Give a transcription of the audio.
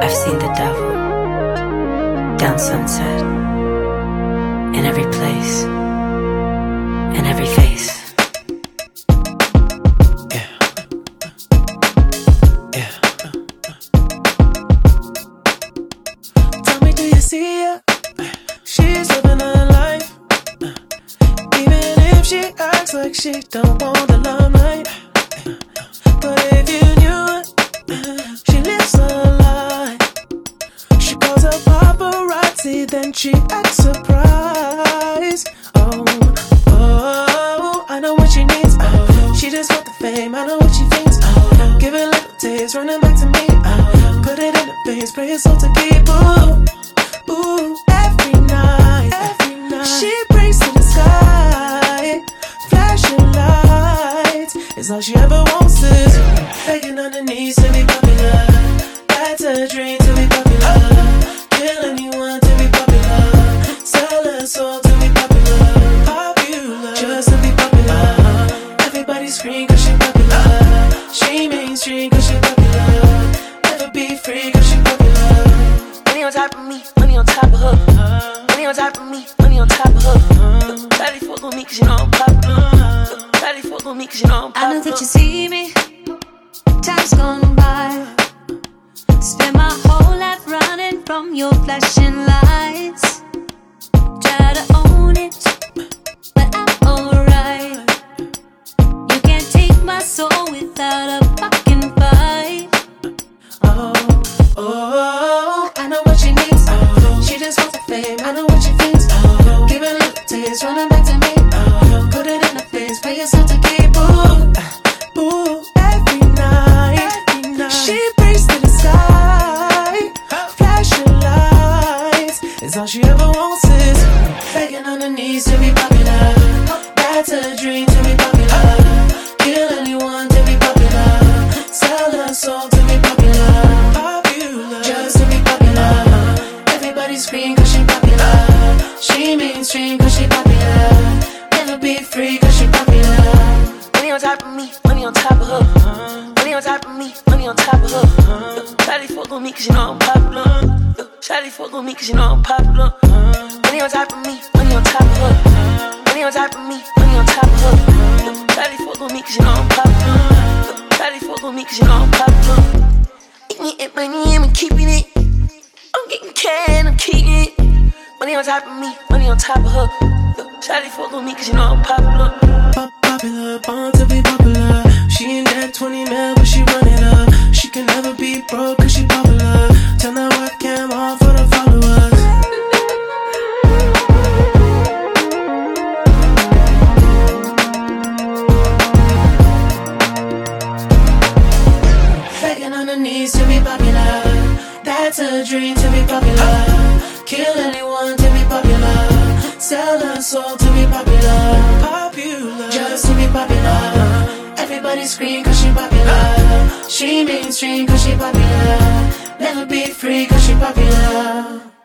I've seen the devil down Sunset, in every place, in every face. Yeah. Yeah. Tell me, do you see her? She's living her life. Even if she acts like she don't want the limelight. But if you knew it, she lives her life. She calls her paparazzi, then she acts surprised. Oh, I know what she needs. She just want the fame, I know what she thinks. Give it a little taste, running back to me. Put it in the face, pray it's all to keep. Ooh, every night. She prays to the sky, flashing lights. It's all she ever wants is begging on her knees to be popular. That's a dream, to be popular. Kill anyone to be popular. Sell her soul to be popular. Popular, just to be popular. Everybody scream cause she popular. She mainstream cause she popular. Never be free cause she popular. Money on top of me, money on top of her. Money on top of me, money on top of her. Daddy fuck on me cause you know I'm popular. Daddy fuck on me cause you know I'm popular. I know that you see me, time's gone by. Spend my whole life running from your flashing lights. Try to own it, but I'm alright. You can't take my soul without a fucking fight. Oh, I know what she needs. She just wants the fame, I know what she thinks. Give it a little taste, running back to me. Put it in her face, pay yourself to keep. Ooh, every night. She prays to the sky, flashing lights. It's all she ever wants is begging on her knees to be popular. That's a dream, to be popular. Kill anyone to be popular. Sell her soul to be popular. Popular, just to be popular. Everybody scream cause she popular. She mainstream cause she popular. Never be free cause she popular. Money on top of me, money on top of her. Money on top of me, money on top of her. Shawty fuck on me cause you know I'm popular. Shawty fuck on me cause you know I'm popular. Money on top of me, money on top of her. Money on top of me, money on top of her. Shawty fuck on me cause you know I'm popular. Shawty fuck on me cause you know I'm popular. Eating it, money, I'm keeping it. I'm getting cash, I'm keeping it. Money on top of me, money on top of her. Shawty fuck on me cause you know I'm popular. Popular, born to be popular. She ain't that 20 mil, but she run it up. She can never be broke cause she popular. Turn that webcam on for the followers. Begging on her knees to be popular. That's a dream, to be popular. Kill anyone to be popular. Sell her soul to be popular. Popular, just to be popular. Everybody scream cause she popular. She mainstream cause she popular. Never be free cause she popular.